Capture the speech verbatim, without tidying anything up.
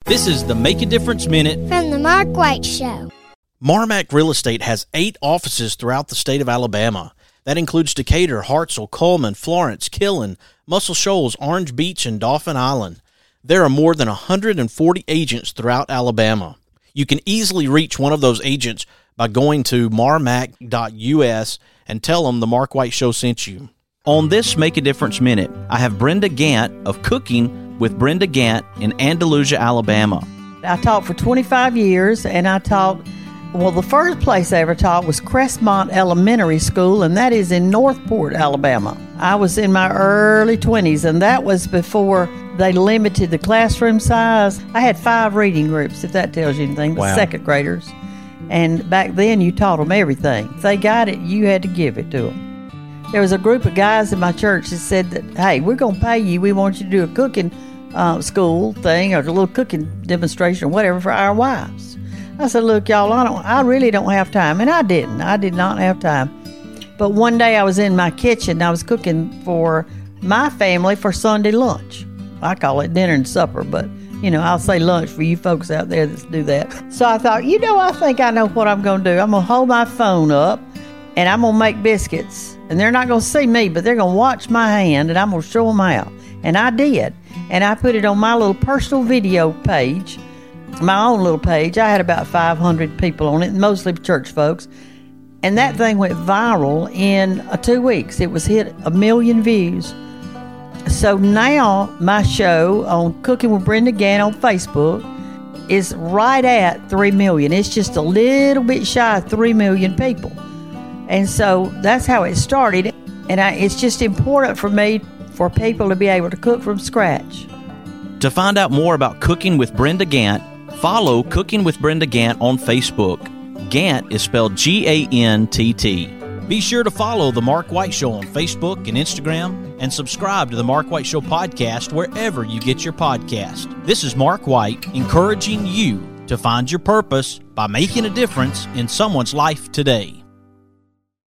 This is the Make a Difference Minute from the Mark White Show. Marmac Real Estate has eight offices throughout the state of Alabama. That includes Decatur, Hartselle, Coleman, Florence, Killen, Muscle Shoals, Orange Beach, and Dauphin Island. There are more than one hundred forty agents throughout Alabama. You can easily reach one of those agents by going to marmac dot U S and tell them the Mark White Show sent you. On this Make a Difference Minute, I have Brenda Gant of Cooking with Brenda Gant in Andalusia, Alabama. I taught for twenty-five years, and I taught, well, the first place I ever taught was Crestmont Elementary School, and that is in Northport, Alabama. I was in my early twenties, and that was before they limited the classroom size. I had five reading groups, if that tells you anything, the wow. second graders. And back then, you taught them everything. If they got it, you had to give it to them. There was a group of guys in my church that said that, hey, we're going to pay you. We want you to do a cooking uh, school thing or a little cooking demonstration or whatever for our wives. I said, look, y'all, I don't. I really don't have time. And I didn't. I did not have time. But one day I was in my kitchen. I was cooking for my family for Sunday lunch. I call it dinner and supper, but, you know, I'll say lunch for you folks out there that do that. So I thought, you know, I think I know what I'm going to do. I'm going to hold my phone up, and I'm going to make biscuits. And they're not going to see me, but they're going to watch my hand, and I'm going to show them how. And I did. And I put it on my little personal video page, my own little page. I had about five hundred people on it, mostly church folks. And that thing went viral in uh, two weeks. It was hit a million views. So now my show on Cooking with Brenda Gant on Facebook is right at three million. It's just a little bit shy of three million people. And so that's how it started. And I, it's just important for me for people to be able to cook from scratch. To find out more about Cooking with Brenda Gant, follow Cooking with Brenda Gant on Facebook. Gant is spelled G A N T T. Be sure to follow The Mark White Show on Facebook and Instagram, and subscribe to The Mark White Show podcast wherever you get your podcast. This is Mark White, encouraging you to find your purpose by making a difference in someone's life today.